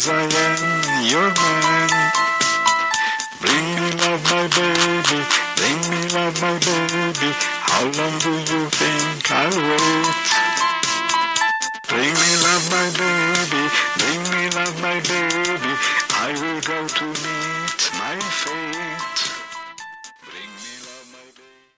'cause I am your man. Bring me love, my baby, bring me love, my baby. How long do you think I'll wait?